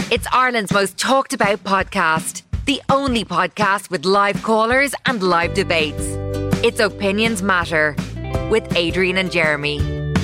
It's Ireland's most talked about podcast. The only podcast with live callers and live debates. It's Opinions Matter with Adrian and Jeremy.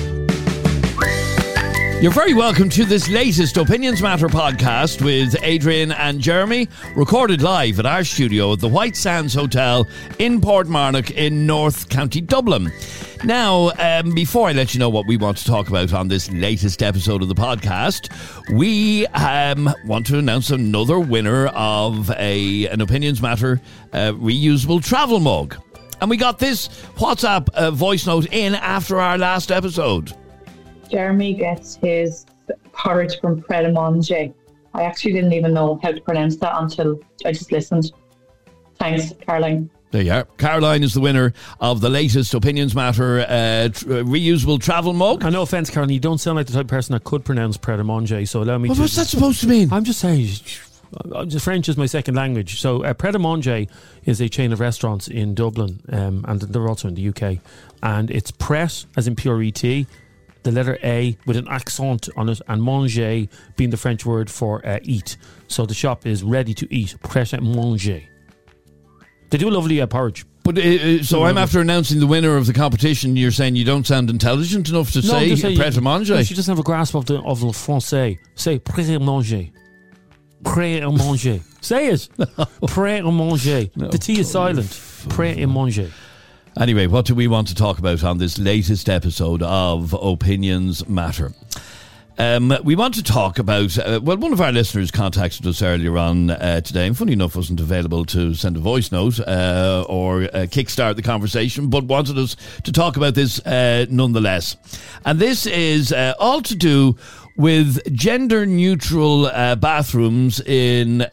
You're very welcome to this latest Opinions Matter podcast with Adrian and Jeremy, recorded live at our studio at the White Sands Hotel in Portmarnock in North County Dublin. Now, before I let you know what we want to talk about on this latest episode of the podcast, we want to announce another winner of an Opinions Matter reusable travel mug. And we got this WhatsApp voice note in after our last episode. Jeremy gets his porridge from Pret a Manger. I actually didn't even know how to pronounce that until I just listened. Thanks, Caroline. There you are. Caroline is the winner of the latest Opinions Matter reusable travel mug. No offence, Caroline, you don't sound like the type of person that could pronounce Pret a Manger, so allow me to... What's that supposed to mean? I'm just saying... French is my second language. So Pret a Manger is a chain of restaurants in Dublin, and they're also in the UK. And it's Pret, as in P-R-E-T, the letter A with an accent on it, and manger being the French word for eat. So the shop is ready to eat. Pret a Manger. They do a lovely porridge. But so I'm after announcing the winner of the competition. You're saying you don't sound intelligent enough to say Pret a Manger. She doesn't have a grasp of the français. Say Pret a Manger. Pret a Manger. Say it. Pret a Manger. No. The T is silent. Pret a Manger. Anyway, what do we want to talk about on this latest episode of Opinions Matter? We want to talk about, one of our listeners contacted us earlier on today, and funny enough wasn't available to send a voice note or kickstart the conversation, but wanted us to talk about this nonetheless. And this is all to do with gender-neutral bathrooms in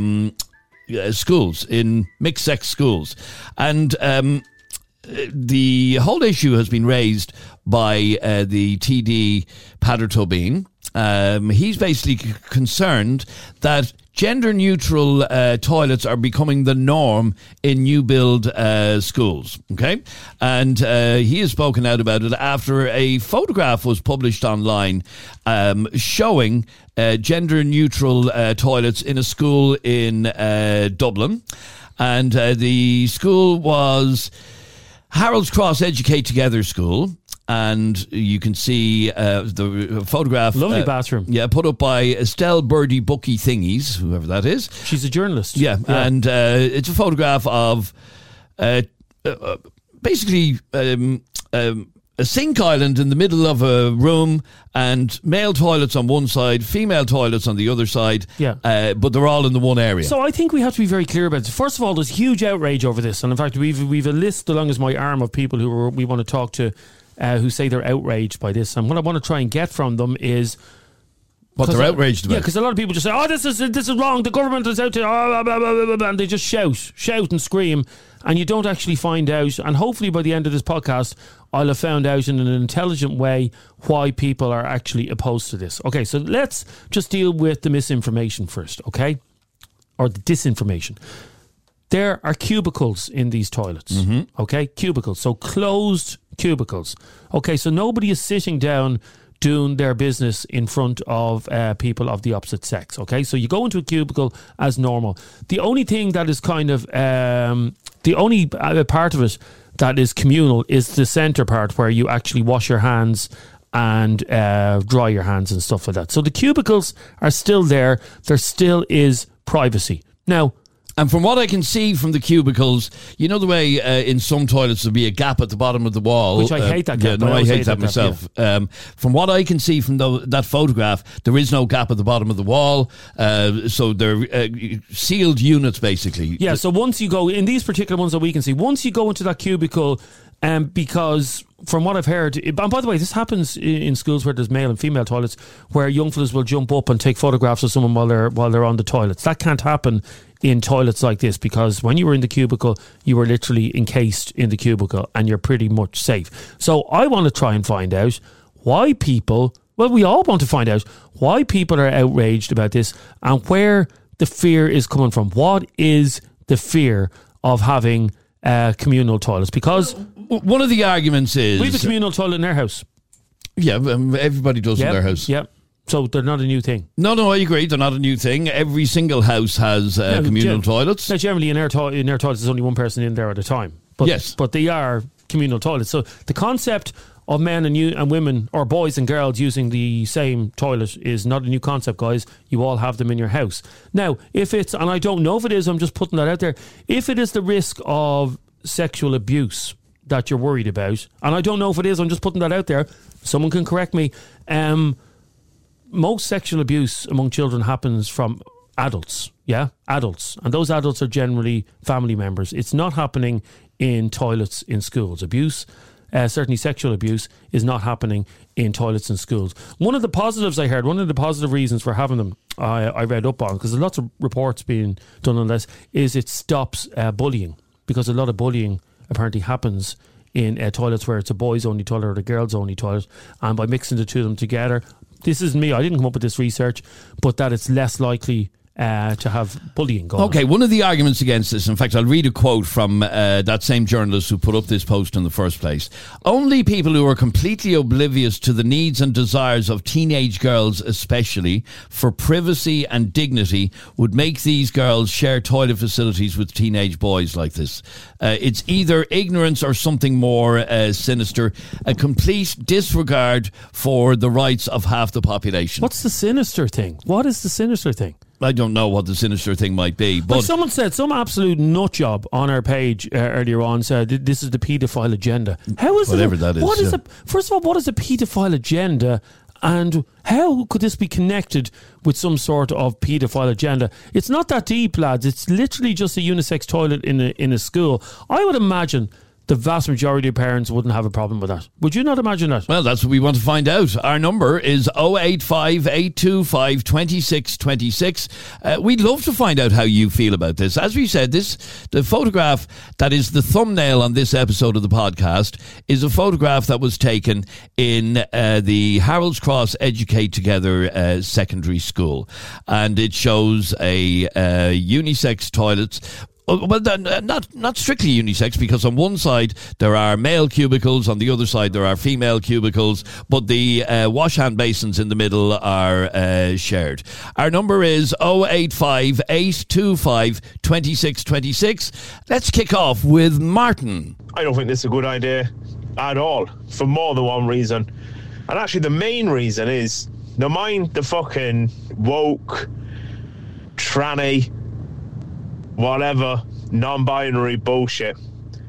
schools, in mixed-sex schools. And the whole issue has been raised by the TD Peadar Tóibín. He's basically concerned that gender-neutral toilets are becoming the norm in new build schools. Okay, and he has spoken out about it after a photograph was published online showing gender-neutral toilets in a school in Dublin, and the school was Harold's Cross Educate Together School, and you can see the photograph. Lovely bathroom. Yeah, put up by Estelle Birdie Bucky Thingies, whoever that is. She's a journalist. Yeah. And it's a photograph of basically a sink island in the middle of a room, and male toilets on one side, female toilets on the other side. Yeah. But they're all in the one area. So I think we have to be very clear about this. First of all, there's huge outrage over this, and in fact, we've a list along as my arm of people who we want to talk to, who say they're outraged by this. And what I want to try and get from them is what they're outraged about. Yeah, because a lot of people just say, "Oh, this is wrong. The government is out to," blah, blah, blah, blah, blah, and they just shout and scream, and you don't actually find out. And hopefully, by the end of this podcast, I'll have found out in an intelligent way why people are actually opposed to this. Okay, so let's just deal with the misinformation first, okay, or the disinformation. There are cubicles in these toilets, okay, cubicles, so closed cubicles. Okay, so nobody is sitting down doing their business in front of people of the opposite sex. Okay, so you go into a cubicle as normal. The only thing that is kind of the only part of it that is communal is the centre part where you actually wash your hands and dry your hands and stuff like that. So the cubicles are still there. There still is privacy. Now, and from what I can see from the cubicles, you know the way in some toilets there'll be a gap at the bottom of the wall. Which I hate that gap. Yeah, no, I hate that myself. Yeah. From what I can see from that photograph, there is no gap at the bottom of the wall. So they're sealed units, basically. Yeah, so once you go, in these particular ones that we can see, once you go into that cubicle, because from what I've heard, and by the way, this happens in schools where there's male and female toilets, where young fellas will jump up and take photographs of someone while they're on the toilets. That can't happen in toilets like this, because when you were in the cubicle, you were literally encased in the cubicle and you're pretty much safe. So I want to try and find out why people, well, we all want to find out why people are outraged about this and where the fear is coming from. What is the fear of having communal toilets? Because one of the arguments is we have a communal toilet in our house. Yeah, everybody does in their house. Yep. So they're not a new thing. No, I agree. They're not a new thing. Every single house has communal toilets. Now, generally, in our toilets, there's only one person in there at a time. But, yes. But they are communal toilets. So the concept of men and women, or boys and girls using the same toilet is not a new concept, guys. You all have them in your house. Now, if it's, and I don't know if it is, I'm just putting that out there, if it is the risk of sexual abuse that you're worried about, and I don't know if it is, I'm just putting that out there, someone can correct me, most sexual abuse among children happens from adults, adults. And those adults are generally family members. It's not happening in toilets in schools. Abuse, certainly sexual abuse, is not happening in toilets in schools. One of the positives I heard, one of the positive reasons for having them, I read up on, because there's lots of reports being done on this, is it stops bullying. Because a lot of bullying apparently happens in toilets where it's a boys-only toilet or a girls-only toilet. And by mixing the two of them together, this isn't me, I didn't come up with this research, but that it's less likely to have bullying going on. Okay, one of the arguments against this, in fact, I'll read a quote from that same journalist who put up this post in the first place. Only people who are completely oblivious to the needs and desires of teenage girls, especially for privacy and dignity, would make these girls share toilet facilities with teenage boys like this. It's either ignorance or something more sinister, a complete disregard for the rights of half the population. What's the sinister thing? What is the sinister thing? I don't know what the sinister thing might be. But like someone said, some absolute nut job on our page earlier on said this is the paedophile agenda. How is whatever it? That is. What is first of all, what is a paedophile agenda, and how could this be connected with some sort of paedophile agenda? It's not that deep, lads. It's literally just a unisex toilet in a school. I would imagine the vast majority of parents wouldn't have a problem with that. Would you not imagine that? Well, that's what we want to find out. Our number is 085 825 2626. We'd love to find out how you feel about this. As we said, the photograph that is the thumbnail on this episode of the podcast is a photograph that was taken in the Harold's Cross Educate Together secondary school. And it shows a unisex toilet. Well, not strictly unisex, because on one side there are male cubicles, on the other side there are female cubicles, but the wash hand basins in the middle are shared. Our number is 085 825 2626. Let's kick off with Martin. I don't think this is a good idea at all, for more than one reason. And actually the main reason is, now mind the fucking woke, tranny, whatever, non-binary bullshit.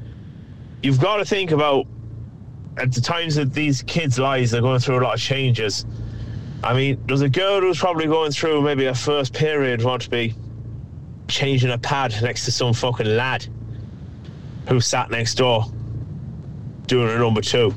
You've got to think about, at the times that these kids' lives are going through a lot of changes. I mean, there's a girl who's probably going through maybe her first period, want to be changing a pad next to some fucking lad who sat next door doing a number two.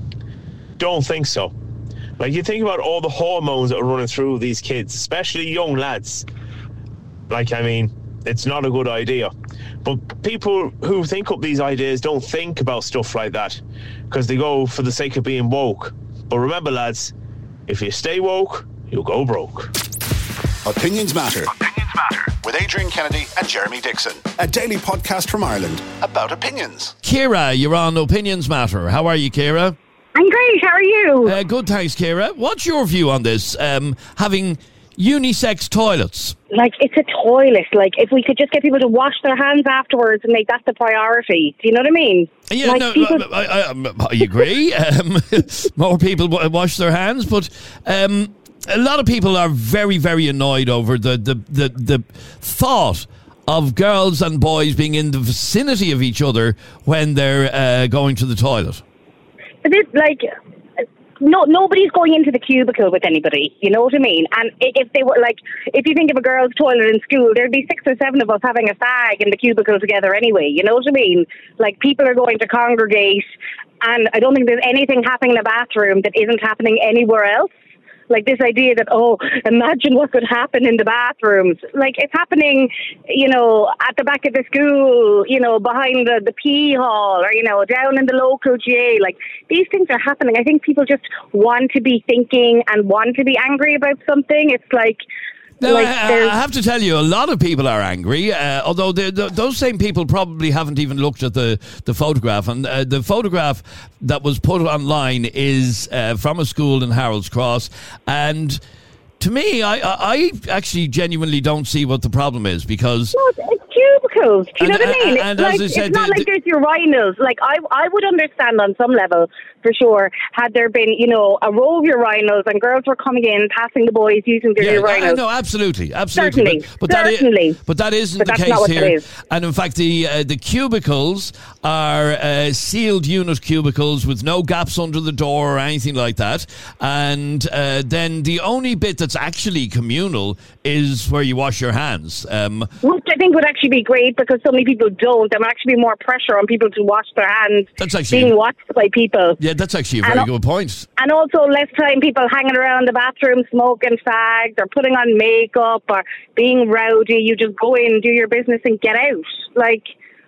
Don't think so. Like, you think about all the hormones that are running through these kids, especially young lads. Like, I mean, it's not a good idea. But people who think up these ideas don't think about stuff like that, because they go for the sake of being woke. But remember, lads, if you stay woke, you'll go broke. Opinions Matter. Opinions Matter. With Adrian Kennedy and Jeremy Dixon. A daily podcast from Ireland about opinions. Ciara, you're on Opinions Matter. How are you, Ciara? I'm great. How are you? Good, thanks, Ciara. What's your view on this, having unisex toilets? Like, it's a toilet. Like, if we could just get people to wash their hands afterwards and make that the priority. Do you know what I mean? Yeah, like, no, people... I agree. More people wash their hands, but a lot of people are very, very annoyed over the thought of girls and boys being in the vicinity of each other when they're going to the toilet. But it's like... No, nobody's going into the cubicle with anybody, you know what I mean? And if they were like, if you think of a girls' toilet in school, there'd be 6 or 7 of us having a fag in the cubicle together anyway, you know what I mean? Like, people are going to congregate, and I don't think there's anything happening in the bathroom that isn't happening anywhere else. Like, this idea that, oh, imagine what could happen in the bathrooms. Like, it's happening, you know, at the back of the school, you know, behind the pee hall, or, you know, down in the local GA. Like, these things are happening. I think people just want to be thinking and want to be angry about something. It's like... Now, I have to tell you, a lot of people are angry, although those same people probably haven't even looked at the photograph. And the photograph that was put online is from a school in Harold's Cross. And To me, I actually genuinely don't see what the problem is, because... No, it's cubicles. Do you know what I mean? And Like, as I said, it's not like there's urinals. Like, I would understand on some level, for sure, had there been, you know, a row of urinals and girls were coming in, passing the boys using their urinals. No, absolutely. Certainly. But that isn't the that's not what case it here. is. And in fact, the cubicles are sealed unit cubicles with no gaps under the door or anything like that. And then the only bit that's actually communal is where you wash your hands. Which I think would actually be great, because so many people don't. There would actually be more pressure on people to wash their hands being watched by people. Yeah, that's actually a very good point. And also less time people hanging around the bathroom smoking fags or putting on makeup or being rowdy. You just go in, do your business and get out. Like,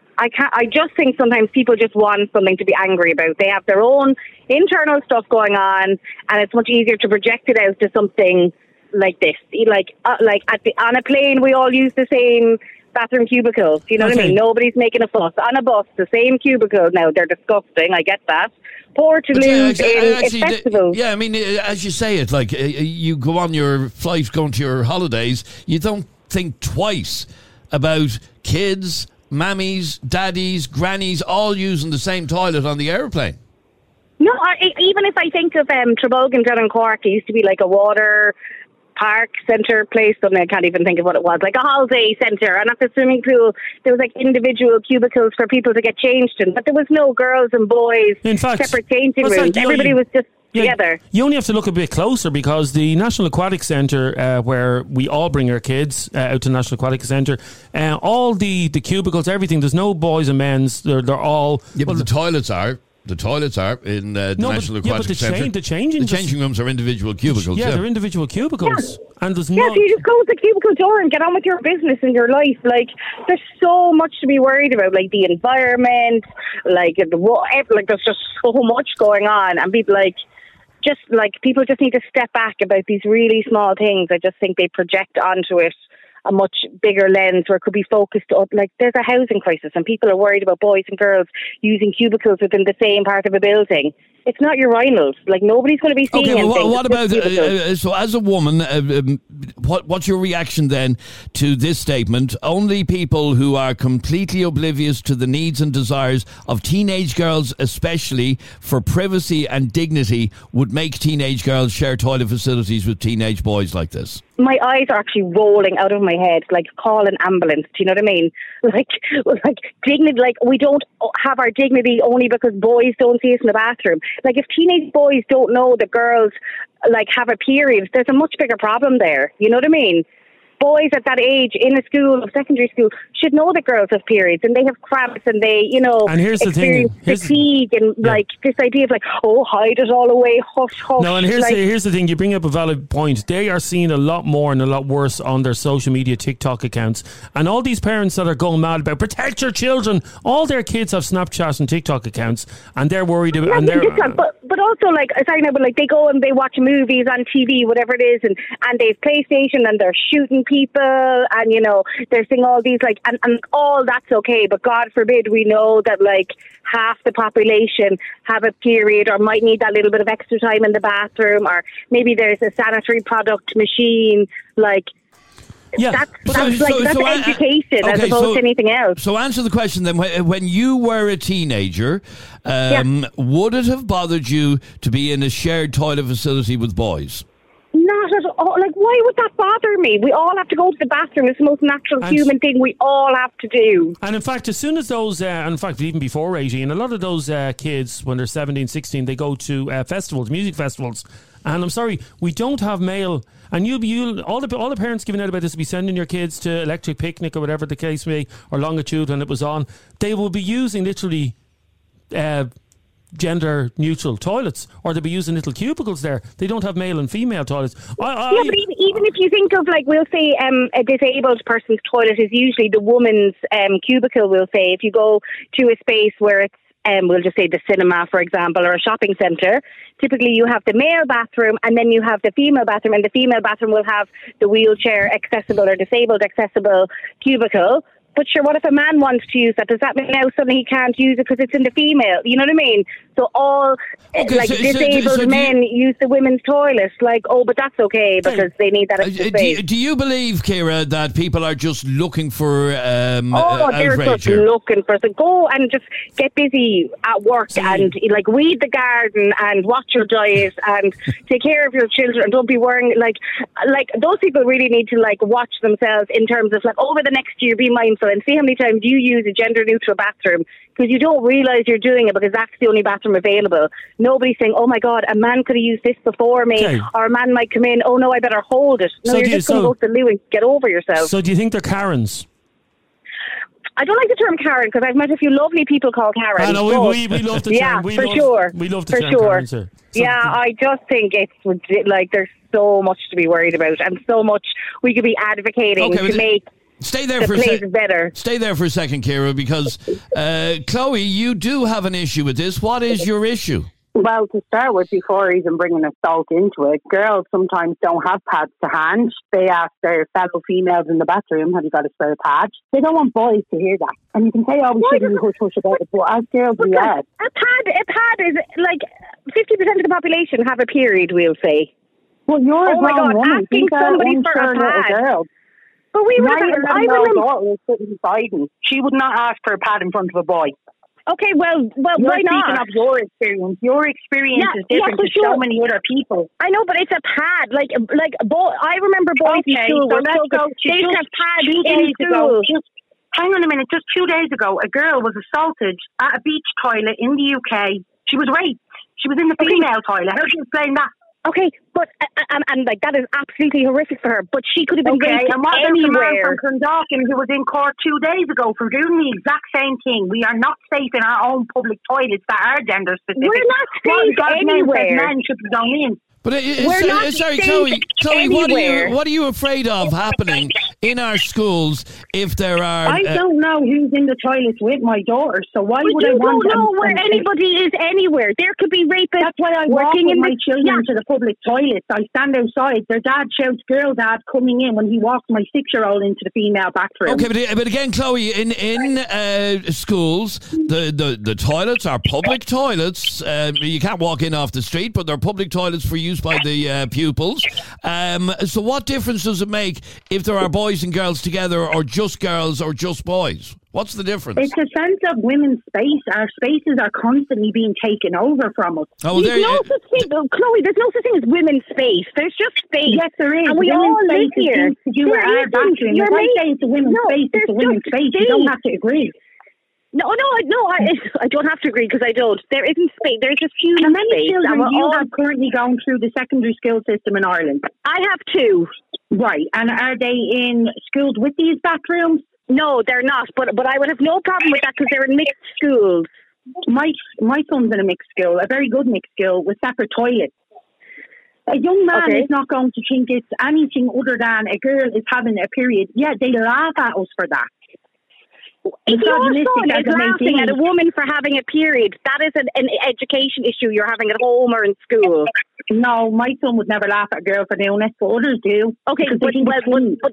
I just think sometimes people just want something to be angry about. They have their own internal stuff going on, and it's much easier to project it out to something like this. Like on a plane, we all use the same bathroom cubicles. You know what I mean? Nobody's making a fuss. On a bus, the same cubicles. Now, they're disgusting. I get that. Portaloos in festivals. Yeah, I mean, as you say it, like, you go on your flight going to your holidays, you don't think twice about kids, mammies, daddies, grannies, all using the same toilet on the aeroplane. No, even if I think of Trabolgan down in Cork, it used to be like a water park centre place, something I can't even think of what it was, like a holiday centre, and at the swimming pool there was like individual cubicles for people to get changed in, but there was no girls and boys in fact, separate changing rooms. Everybody was just together. You only have to look a bit closer, because the National Aquatic Centre, where we all bring our kids out to the National Aquatic Centre, all the cubicles, everything, there's no boys and men's, they're all... Yeah, but the toilets are. The toilets are in the National Aquatic Centre. The changing rooms are individual cubicles. Yeah, they're individual cubicles. Yeah. And there's so you just close the cubicle door and get on with your business and your life. Like, there's so much to be worried about, like the environment, like there's just so much going on, and people people just need to step back about these really small things. I just think they project onto it a much bigger lens where it could be focused on, like, there's a housing crisis and people are worried about boys and girls using cubicles within the same part of a building. It's not urinals. Like, nobody's going to be seeing anything. Well, what about so as a woman, what's your reaction then to this statement? Only people who are completely oblivious to the needs and desires of teenage girls, especially for privacy and dignity, would make teenage girls share toilet facilities with teenage boys like this. My eyes are actually rolling out of my head, like, call an ambulance. Do you know what I mean? Like dignity, like, we don't have our dignity only because boys don't see us in the bathroom. Like, if teenage boys don't know that girls, like, have a period, there's a much bigger problem there. You know what I mean? Boys at that age in a school, secondary school, should know that girls have periods and they have cramps and they, you know, and here's experience fatigue and like this idea of like, oh, hide it all away, hush, hush. No, and here's the thing, you bring up a valid point. They are seeing a lot more and a lot worse on their social media TikTok accounts, and all these parents that are going mad about protect your children, all their kids have Snapchat and TikTok accounts, and they're worried about but also, like, aside now, but like, they go and they watch movies on TV, whatever it is, and they have PlayStation and they're shooting people, and, you know, they're seeing all these, like, and all that's okay, but God forbid we know that, like, half the population have a period or might need that little bit of extra time in the bathroom, or maybe there's a sanitary product machine, like, that's education as opposed to anything else. So answer the question then. When you were a teenager, would it have bothered you to be in a shared toilet facility with boys? Not at all. Like, why would that bother me? We all have to go to the bathroom. It's the most natural human thing we all have to do. And in fact, as soon as those, and in fact, even before 18, a lot of those kids, when they're 17, 16, they go to festivals, music festivals. And I'm sorry, we don't have male. And all the parents giving out about this will be sending your kids to Electric Picnic or whatever the case may, or Longitude when it was on. They will be using literally gender neutral toilets, or they'll be using little cubicles there. They don't have male and female toilets. But even if you think of, like, we'll say a disabled person's toilet is usually the woman's cubicle, we'll say. If you go to a space where it's we'll just say the cinema, for example, or a shopping centre, typically you have the male bathroom and then you have the female bathroom, and the female bathroom will have the wheelchair accessible or disabled accessible cubicle. but sure, what if a man wants to use that? Does that mean now suddenly he can't use it because it's in the female? You know what I mean? So all disabled men use the women's toilet. Like, oh, but that's okay because they need that extra space. Do you believe, Ciara, that people are just looking for they're outrage just here? looking for so go and just get busy at work and like weed the garden and watch your diet and take care of your children and don't be worrying like those people really need to like watch themselves in terms of like over the next year be mindful and see how many times you use a gender neutral bathroom because you don't realise you're doing it because that's the only bathroom available. Nobody's saying, oh my God, a man could have used this before me or a man might come in, oh no, I better hold it. No, you're just going to go to the loo and get over yourself. So do you think they're Karens? I don't like the term Karen because I've met a few lovely people called Karen. I know, we love the term. Yeah, we love the term Karen, sir. So, I just think it's like there's so much to be worried about and so much we could be advocating to make the places better. Stay there for a second, Ciara, because Chloe, you do have an issue with this. What is your issue? Well, to start with, before even bringing assault into it, girls sometimes don't have pads to hand. They ask their fellow females in the bathroom, have you got a spare pad? They don't want boys to hear that. And you can say, oh, we shouldn't be hush-hush about it, but as girls, we are. A pad is like 50% of the population have a period, we'll say. Well, you're a grown woman. Asking somebody for a pad. Girl. But we were. I remember. Daughter was sitting beside me. She would not ask for a pad in front of a boy. Okay, well, why not? Speaking of your experience. Your experience is different to so many other people. I know, but it's a pad. I remember boys in school. So let's go. They used to have pads 2 days in ago. school. Hang on a minute. Just 2 days ago, a girl was assaulted at a beach toilet in the UK. She was raped. She was in the female toilet. How do you explain that? Okay, but and like that is absolutely horrific for her. But she could have been raped and what anywhere. The man from Clondalkin who was in court 2 days ago for doing the exact same thing. We are not safe in our own public toilets that are gender specific. We're not safe anywhere. Men should be going in. But Chloe, what are you afraid of happening in our schools if there are... I don't know who's in the toilets with my daughter, so why would I want... You don't know where anybody is anywhere. There could be rapists. That's why I walk with my children to the public toilets. I stand outside. Their dad shouts, girl dad, coming in when he walks my 6-year-old into the female bathroom. Okay, but again, Chloe, in schools, the toilets are public toilets. You can't walk in off the street, but they're public toilets for used by the pupils. So what difference does it make if there are boys and girls together or just girls or just boys? What's the difference? It's a sense of women's space. Our spaces are constantly being taken over from us. Oh, Chloe, there's no such thing as women's space. There's just space. Yes, there is. And we all live here. To do with our bathroom. If I say it's a women's space, it's a women's space. You don't have to agree. No, I don't have to agree because I don't. There isn't space. There's just huge How many space. children do you have currently going through the secondary school system in Ireland? I have 2. Right, and are they in schools with these bathrooms? No, they're not. But I would have no problem with that because they're in mixed schools. My son's in a mixed school, a very good mixed school with separate toilets. A young man is not going to think it's anything other than a girl is having a period. Yeah, they laugh at us for that. If your son is laughing at a woman for having a period, that is an education issue you're having at home or in school. No, my son would never laugh at a girl for doing it, but others do. Okay, but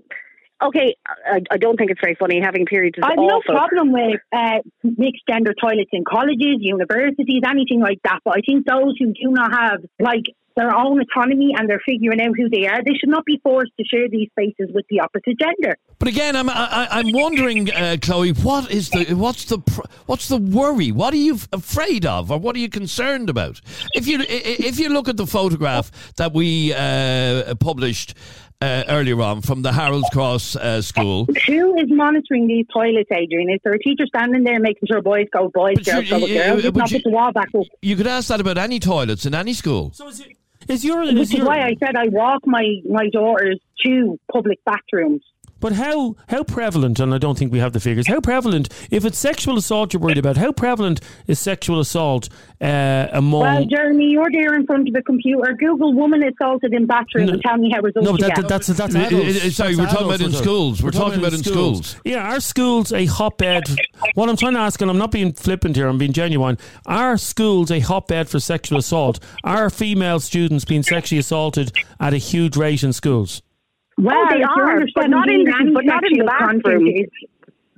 I don't think it's very funny. Having periods is I have awful. no problem with mixed gender toilets in colleges, universities, anything like that. But I think those who do not have their own autonomy and they're figuring out who they are, they should not be forced to share these spaces with the opposite gender. But again, I'm wondering, Chloe, what's the worry? What are you afraid of, or what are you concerned about? If you look at the photograph that we published earlier on from the Harold's Cross school. Who is monitoring these toilets, Adrian? Is there a teacher standing there making sure boys go boys, girls go girls? Not put the wall back up. You could ask that about any toilets in any school. So which is why I said I walk my daughters to public bathrooms. But how prevalent, and I don't think we have the figures, how prevalent, if it's sexual assault you're worried about, how prevalent is sexual assault among... Well, Jeremy, you're there in front of a computer. Google woman assaulted in bathroom and tell me how results you get. That's adults. Sorry, we're talking about in schools. We're talking about in schools. Yeah, our schools a hotbed... What I'm trying to ask, and I'm not being flippant here, I'm being genuine, are schools a hotbed for sexual assault? Are female students being sexually assaulted at a huge rate in schools? Well, they are, but not in the bathroom.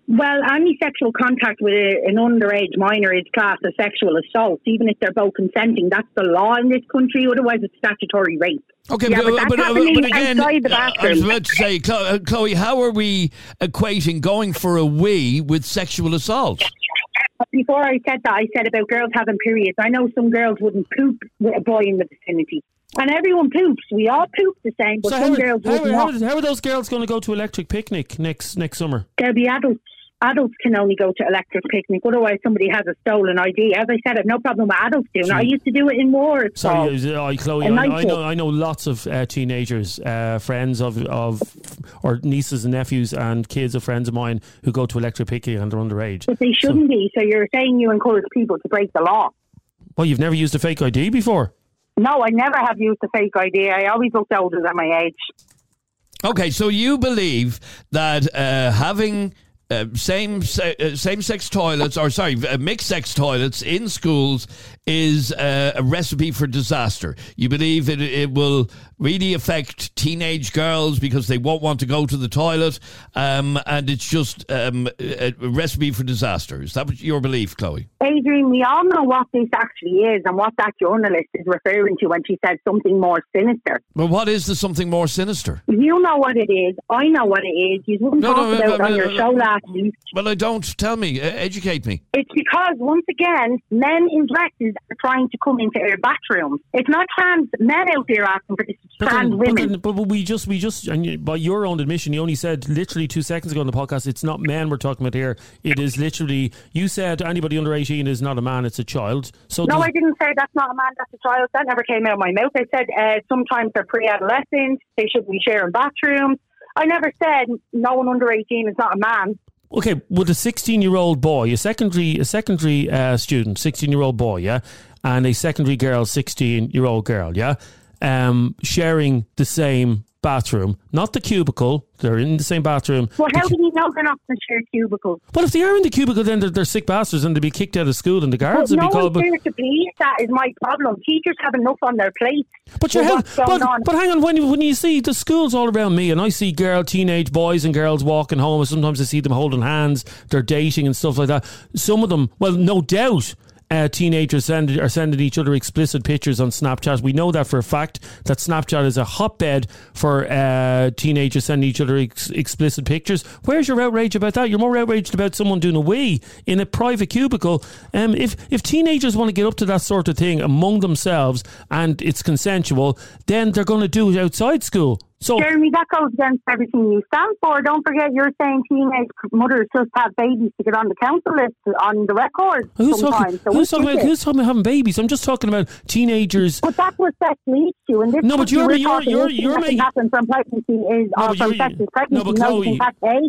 Well, any sexual contact with an underage minor is classed as sexual assault, even if they're both consenting. That's the law in this country. Otherwise, it's statutory rape. Okay, yeah, but again, outside the bathroom. I was about to say, Chloe, how are we equating going for a wee with sexual assault? Before I said that, I said about girls having periods. I know some girls wouldn't poop with a boy in the vicinity. And everyone poops. We all poop the same, but some girls wouldn't. How are those girls going to go to Electric Picnic next summer? They'll be adults. Adults can only go to Electric Picnic. Otherwise, somebody has a stolen ID. As I said, I've no problem with adults doing it. I used to do it in wars. Sorry, Chloe, I know lots of teenagers, friends of or nieces and nephews and kids of friends of mine who go to Electric Picnic and they're underage. But they shouldn't be. So you're saying you encourage people to break the law. Well, you've never used a fake ID before? No, I never have used a fake ID. I always looked older than my age. Okay, so you believe that having same-sex toilets, or sorry, mixed-sex toilets in schools is a recipe for disaster. You believe it will really affect teenage girls because they won't want to go to the toilet, and it's just a recipe for disaster. Is that what your belief, Chloe? Adrian, we all know what this actually is and what that journalist is referring to when she said something more sinister. Well, what is the something more sinister? You know what it is. I know what it is. You wouldn't talk about it on your show last week. Well, I don't. Tell me. Educate me. It's because, once again, men in dresses are trying to come into our bathrooms. It's not trans men out there asking for this. Trans women. But we just, and by your own admission, you only said literally 2 seconds ago on the podcast, it's not men we're talking about here. It is literally, you said anybody under 18 is not a man, it's a child. So no, I didn't say that's not a man, that's a child. That never came out of my mouth. I said sometimes they're pre-adolescent, they shouldn't be sharing bathrooms. I never said no one under 18 is not a man. Okay, with a 16-year-old boy, a secondary student, 16-year-old boy, yeah, and a secondary girl, 16-year-old girl, yeah, sharing the same bathroom, not the cubicle. They're in the same bathroom. Well, how do you know they're not in the shared cubicle? Well, if they are in the cubicle, then they're sick bastards and they'd be kicked out of school and the guards would be called. No one's here to police that is my problem. Teachers have enough on their plate. But hang on, when you see the schools all around me and I see teenage boys and girls walking home, and sometimes I see them holding hands, they're dating and stuff like that. Some of them, well, no doubt, teenagers are sending each other explicit pictures on Snapchat. We know that for a fact, that Snapchat is a hotbed for teenagers sending each other explicit pictures. Where's your outrage about that? You're more outraged about someone doing a wee in a private cubicle. If teenagers want to get up to that sort of thing among themselves and it's consensual, then they're going to do it outside school. So, Jeremy, that goes against everything you stand for. Don't forget, you're saying teenage mothers just have babies to get on the council list on the record. Who's talking about having babies? I'm just talking about teenagers. But that's what sex leads to. And this no, but you're making happen from pregnancy is from sex is pregnancy. No, but Chloe,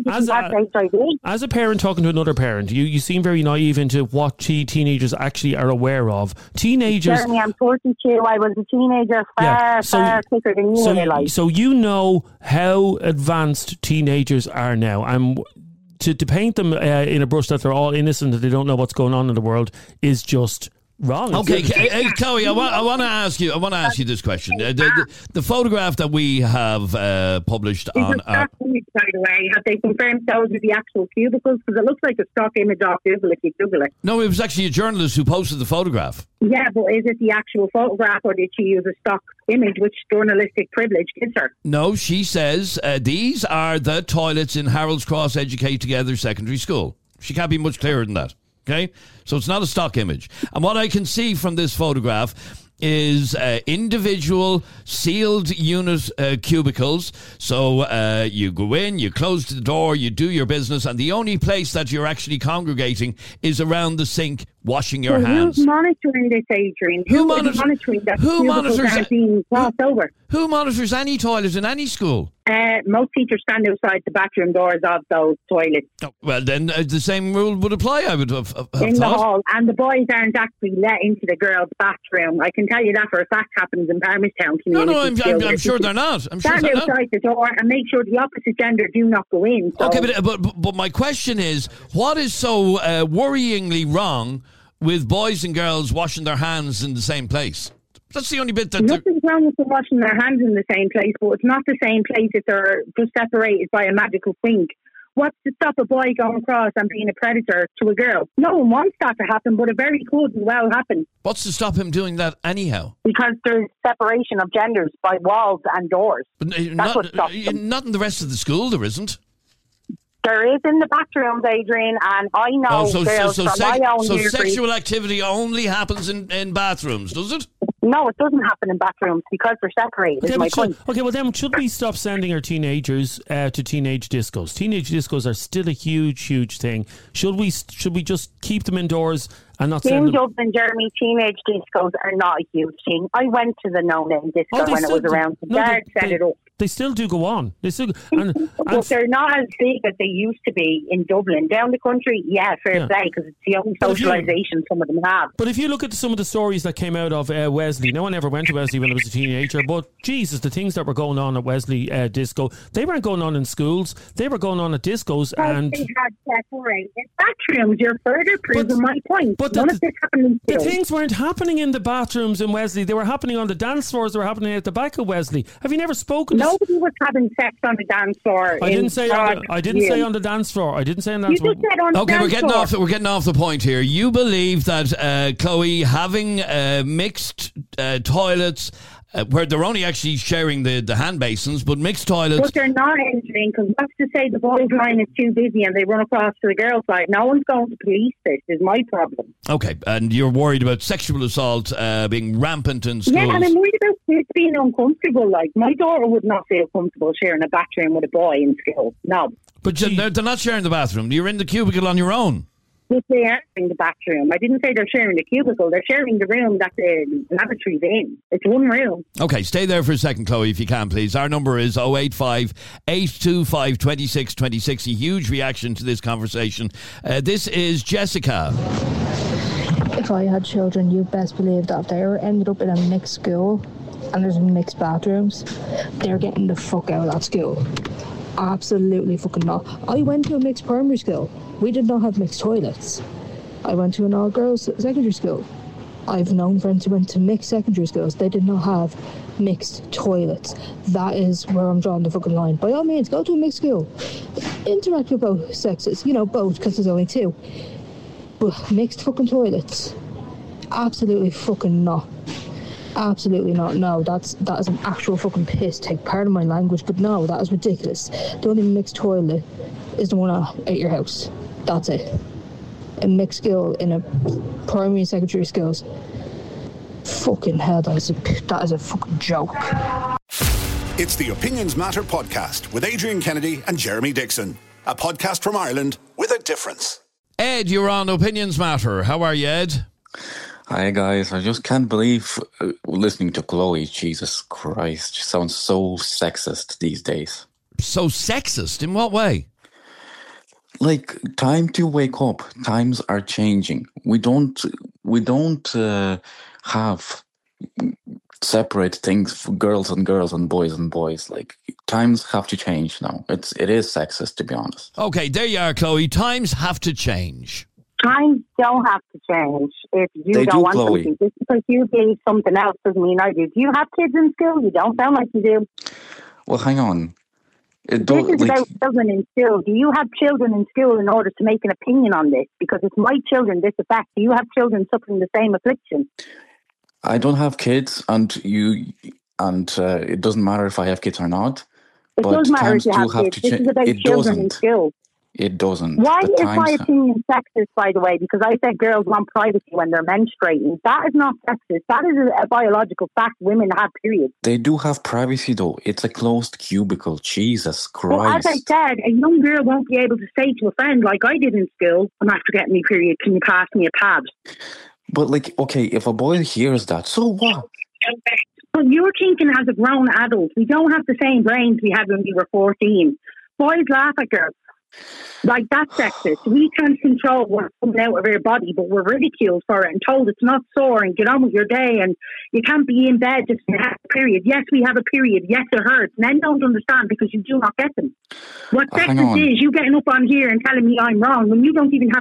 HIV. As a parent talking to another parent, you seem very naive into what teenagers actually are aware of. Teenagers. Jeremy, I'm 42. I was a teenager far quicker than you realize. So you know how advanced teenagers are now. To paint them in a brush that they're all innocent, that they don't know what's going on in the world, is just wrong. Okay, Chloe, I want to ask you this question. The photograph that we have published on our... By the way, have they confirmed those are the actual cubicles? Because it looks like a stock image off Google if you Google it. No, it was actually a journalist who posted the photograph. Yeah, but is it the actual photograph or did she use a stock image? Which journalistic privilege gives her? No, she says these are the toilets in Harold's Cross Educate Together Secondary School. She can't be much clearer than that. Okay, so it's not a stock image. And what I can see from this photograph is individual sealed unit cubicles. So you go in, you close the door, you do your business, and the only place that you're actually congregating is around the sink washing your hands. Who's monitoring this, Adrian? Who is monitoring that? Who monitors being crossed over? Who monitors any toilet in any school? Most teachers stand outside the bathroom doors of those toilets. Oh, well, then the same rule would apply, I would have thought. In the hall. And the boys aren't actually let into the girls' bathroom. I can tell you that for a fact happens in Palmerstown community. No, I'm sure they're not. Stand outside the door and make sure the opposite gender do not go in. So. Okay, but my question is, what is so worryingly wrong with boys and girls washing their hands in the same place? That's the only bit that... Nothing's wrong with them washing their hands in the same place, but it's not the same place if they're just separated by a magical sink. What's to stop a boy going across and being a predator to a girl? No one wants that to happen, but it very could as well happen. What's to stop him doing that anyhow? Because there's separation of genders by walls and doors. But That's what stops them. not in the rest of the school, there isn't. There is in the bathrooms, Adrian, and I know girls from my own year group. Sexual activity only happens in bathrooms, does it? No, it doesn't happen in bathrooms because they're separated. Okay, is my point. Okay, well then, should we stop sending our teenagers to teenage discos? Teenage discos are still a huge, huge thing. Should we just keep them indoors and not send them? In Dublin, Jeremy, teenage discos are not a huge thing. I went to the no-name disco when it was around. The guard set it up. They still do go on. They still, but they're not as big as they used to be in Dublin. Down the country, fair play, because it's the only socialisation some of them have. But if you look at some of the stories that came out of Wesley, no one ever went to Wesley when I was a teenager, but Jesus, the things that were going on at Wesley Disco, they weren't going on in schools, they were going on at discos. And they had separated bathrooms. You're further proving my point. But none of this happened in the schools. things weren't happening in the bathrooms in Wesley, they were happening on the dance floors, they were happening at the back of Wesley. Have you never spoken to Nobody was having sex on the dance floor. I didn't say on the dance floor. I didn't say on the dance floor. You just said on the dance floor. We're getting off the point here. You believe that Chloe having mixed toilets where they're only actually sharing the hand basins, but mixed toilets. But they're not entering, because what's to say the boys' line is too busy and they run across to the girls' side? No one's going to police this, is my problem. Okay, and you're worried about sexual assault being rampant in schools. Yeah, and I'm worried about this being uncomfortable. Like, my daughter would not feel comfortable sharing a bathroom with a boy in school. No. But they're not sharing the bathroom. You're in the cubicle on your own. But they are in the bathroom. I didn't say they're sharing the cubicle. They're sharing the room that the lavatory's in. It's one room. Okay, stay there for a second, Chloe, if you can, please. Our number is 085 825 2626. A huge reaction to this conversation. This is Jessica. If I had children, you'd best believe that if they ever ended up in a mixed school and there's mixed bathrooms, they're getting the fuck out of that school. Absolutely fucking not. I went to a mixed primary school. We did not have mixed toilets. I went to an all-girls secondary school. I've known friends who went to mixed secondary schools. They did not have mixed toilets. That is where I'm drawing the fucking line. By all means, go to a mixed school. Interact with both sexes. Both, because there's only two. But mixed fucking toilets? Absolutely fucking not. Absolutely not. No, that is an actual fucking piss take. Pardon my language, but no, that is ridiculous. The only mixed toilet is the one at your house. That's it. A mixed school in a primary and secondary schools. Fucking hell, that is a fucking joke. It's the Opinions Matter podcast with Adrian Kennedy and Jeremy Dixon. A podcast from Ireland with a difference. Ed, you're on Opinions Matter. How are you, Ed? Hi guys, I just can't believe listening to Chloe. Jesus Christ, she sounds so sexist these days. So sexist? In what way? Like, time to wake up. Times are changing. We don't have separate things for girls and girls and boys. Like, times have to change now. It is sexist, to be honest. Okay, there you are, Chloe. Times have to change. Times don't have to change if you don't want Chloe. them to. Just because you believe something else doesn't mean I do. Do you have kids in school? You don't sound like you do. Well, hang on. This is about children in school. Do you have children in school in order to make an opinion on this? Because it's my children this affects. Do you have children suffering the same affliction? I don't have kids, and it doesn't matter if I have kids or not. It does matter if you have kids. This is about children in school. It doesn't. Why is my opinion sexist, by the way? Because I said girls want privacy when they're menstruating. That is not sexist. That is a biological fact. Women have periods. They do have privacy, though. It's a closed cubicle. Jesus Christ. Well, as I said, a young girl won't be able to say to a friend, like I did in school, I'm after getting my period, can you pass me a pad? But, like, okay, if a boy hears that, so what? But you're thinking as a grown adult. We don't have the same brains we had when we were 14. Boys laugh at girls. Like, that's sexist. We can't control what's coming out of our body, but we're ridiculed for it and told it's not sore and get on with your day and you can't be in bed just to have a period. Yes, we have a period. Yes, it hurts. Men don't understand because you do not get them. What sexist is you getting up on here and telling me I'm wrong when you don't even have a stake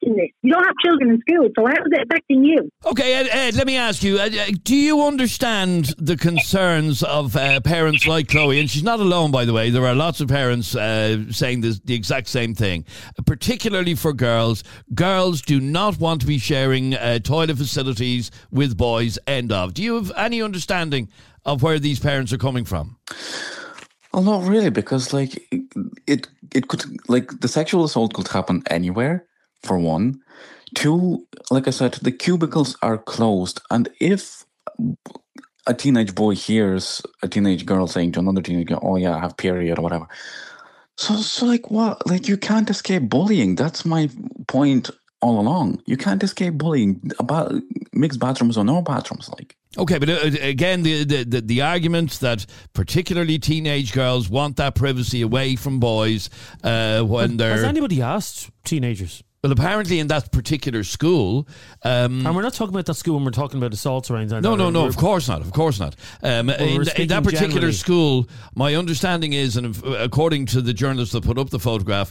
affecting this? You don't have children in school, so how is it affecting you? Okay, Ed, let me ask you, do you understand the concerns of parents like Chloe? And she's not alone, by the way. There are lots of parents saying the exact same thing, particularly for girls. Girls do not want to be sharing toilet facilities with boys, end of. Do you have any understanding of where these parents are coming from? Well, not really, because like it could, like, the sexual assault could happen anywhere, for one. Two, like I said, the cubicles are closed, and if a teenage boy hears a teenage girl saying to another teenage girl, "Oh yeah, I have period," or whatever, so like what? Like, you can't escape bullying. That's my point all along. You can't escape bullying about mixed bathrooms or no bathrooms, like. Okay, but again, the argument that particularly teenage girls want that privacy away from boys when they're... Has anybody asked teenagers? Well, apparently in that particular school... and we're not talking about that school when we're talking about assaults or anything. No, of course not, of course not. In that particular school, my understanding is, and according to the journalist that put up the photograph,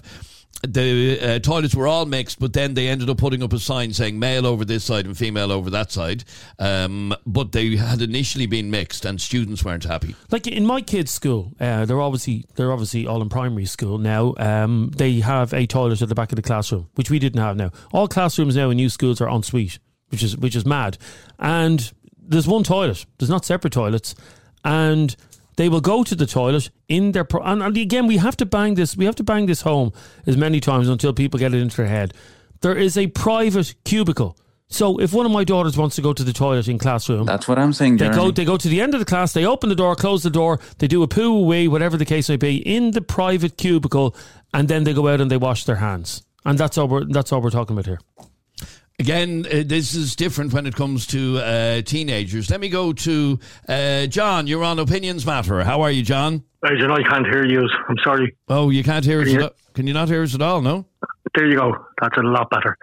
the toilets were all mixed, but then they ended up putting up a sign saying male over this side and female over that side. But they had initially been mixed, and students weren't happy. Like in my kids' school, they're obviously all in primary school now. They have a toilet at the back of the classroom, which we didn't have now. All classrooms now in new schools are en suite, which is mad. And there's one toilet. There's not separate toilets, and they will go to the toilet in their... And again, we have to bang this home as many times until people get it into their head. There is a private cubicle. So if one of my daughters wants to go to the toilet in classroom... That's what I'm saying, Jeremy. They go to the end of the class, they open the door, close the door, they do a poo, a wee, whatever the case may be, in the private cubicle, and then they go out and they wash their hands. And that's all we're talking about here. Again, this is different when it comes to teenagers. Let me go to John. You're on Opinions Matter. How are you, John? I can't hear you. I'm sorry. Oh, you can't hear us? Can you not hear us at all, no? There you go. That's a lot better.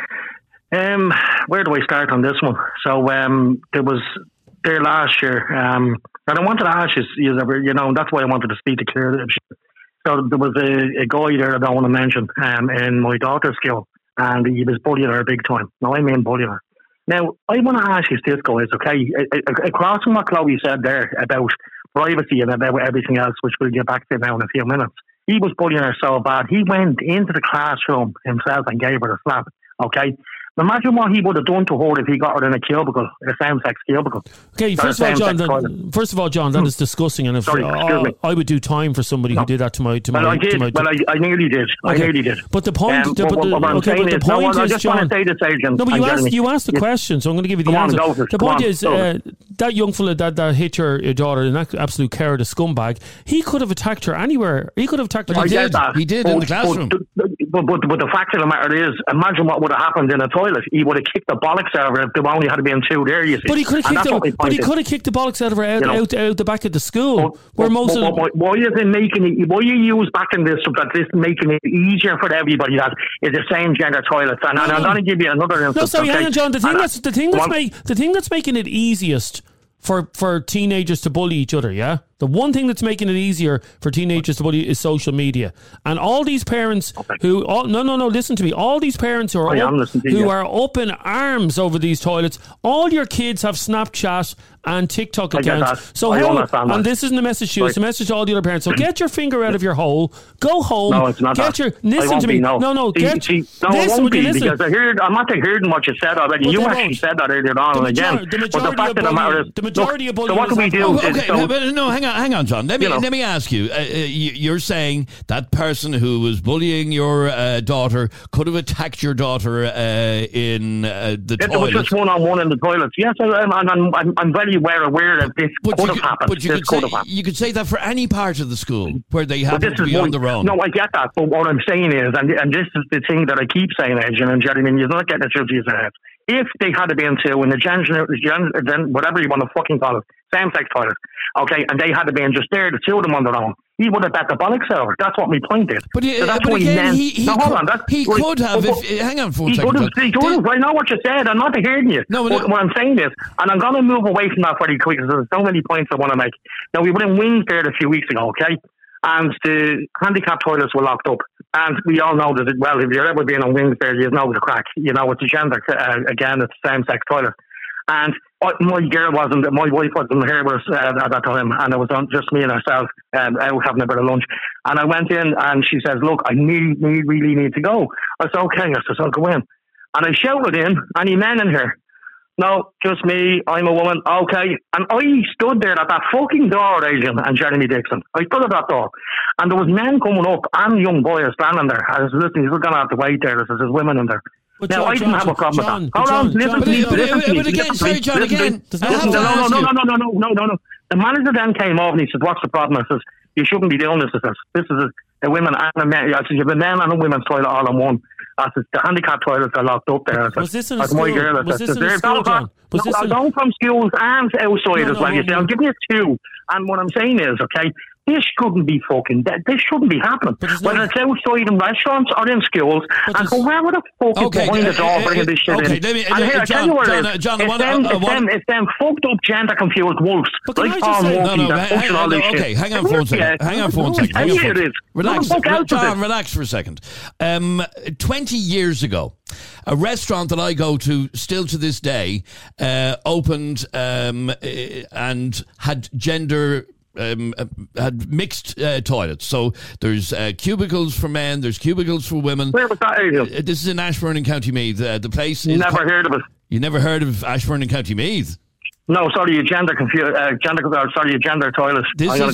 Where do I start on this one? So there was there last year, and I wanted to ask you, that's why I wanted to speak to Claire. So there was a guy there I don't want to mention in my daughter's school. And he was bullying her big time. Now, I mean bullying her. Now, I want to ask you this, guys, okay? Across from what Chloe said there about privacy and about everything else, which we'll get back to now in a few minutes, he was bullying her so bad, he went into the classroom himself and gave her a slap, okay? Imagine what he would have done to her if he got her in a cubicle, a same-sex cubicle. Okay, first of all, John, that is disgusting, and if I would do time for somebody who did that to my. I nearly did. Okay. I nearly did. But the point, the point is, John. No, but you asked the question, so I'm going to give you the answer. The point is, that young fella that hit your daughter, an absolute coward, a scumbag. He could have attacked her anywhere. He could have attacked her. He did in the classroom. But the fact of the matter is, imagine what would have happened in a toilet. He would have kicked the bollocks out of her if there only had been two there, you see. But he could have kicked the bollocks out of her out the back of the school. Why is it making it? Why you use back in this that this making it easier for everybody that is the same gender toilets? And I'm going to give you another instance. No, sorry, hang on, John. The thing that's making it easiest for teenagers to bully each other, yeah? The one thing that's making it easier for teenagers to bully is social media. And all these parents listen to me. All these parents who are up in arms over these toilets, all your kids have Snapchat and TikTok accounts. So and this isn't a message to you, it's a message to all the other parents. So get your finger out of your hole, go home. No, it's not listen to me. No, it won't be, because I'm not hearing what you said already. You actually said that earlier on and again. But the fact of the matter is, so what do we do? Hang on, John. Let me ask you. You're saying that person who was bullying your daughter could have attacked your daughter in the toilet. It was just one-on-one in the toilets. Yes, I'm very aware that this could have happened. But you could say that for any part of the school where they happen to be on their own. No, I get that. But what I'm saying is, and this is the thing that I keep saying, Adrian and Jeremy, you're not getting it through to your head. If they had been to in the gender, whatever you want to fucking call it, same-sex toilet, okay, and they had been just there, the two of them on their own, he would have bet the bollocks over. That's what my point is. But again, he could have. Hang on for a second. He could have. I know what you said. I'm not hearing you. What I'm saying is, and I'm going to move away from that very quick because there's so many points I want to make. Now, we were in Wings there a few weeks ago, okay? And the handicap toilets were locked up. And we all know that, well, if you're ever been on wings there, you know the crack. You know, it's a gender, again, it's same-sex toilet. And my wife wasn't here with us at that time, and it was just me and herself out having a bit of lunch. And I went in, and she says, look, I really need to go. I said, okay. I said, I'll go in. And I shouted in, any men in here? No, just me, I'm a woman, okay. And I stood there at that fucking door, Adrian and Jeremy Dixon. I stood at that door. And there was men coming up and young boys standing there. I was listening, he's going to have to wait there. There's women in there. But now, John, I didn't have a problem with that. Hold on, listen to me. But again, sorry, John, again. No. The manager then came over and he said, what's the problem? I says, you shouldn't be doing this. I says, this is a women and a men. I said, you have a men and a women's toilet all in one. I said, the handicap toilets are locked up there. I said, was this in a school? Was this in a school, John? I'm going from schools and outside as well. You see, I'll give you two. And what I'm saying is, okay, this shouldn't be this shouldn't be happening. Whether it's outside in restaurants or in schools, and whoever the fuck is behind the door bringing this shit in. And here, I tell you what it is. It's them fucked up gender confused wolves. Like Paul Morphy that pushing all this shit. Okay, hang on for one second. Hang on for one second. Relax, John, relax for a second. 20 years ago, a restaurant that I go to still to this day opened and had gender had mixed toilets. So there's cubicles for men, there's cubicles for women. Where was that area? This is in Ashbourne in County Meath. The place is never heard of it. You never heard of Ashbourne in County Meath? No, sorry, your gender toilet.